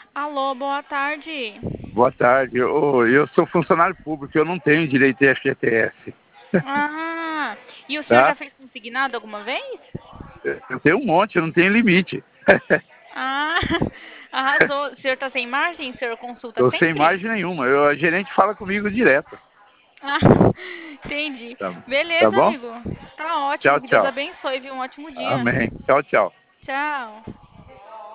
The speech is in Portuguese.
Alô, boa tarde. Boa tarde. Eu sou funcionário público, eu não tenho direito a FGTS, Ah, e o senhor já tá? fez consignado alguma vez? Eu tenho um monte, eu não tenho limite. Ah, arrasou. O senhor tá sem margem? O senhor consulta Estou sem sempre? margem nenhuma. A gerente fala comigo direto. Ah, entendi. Tá, tá Beleza, bom? amigo. Tá ótimo. Tchau, Que Deus tchau. abençoe, viu? Um ótimo dia. Amém. Tchau, tchau. Tchau.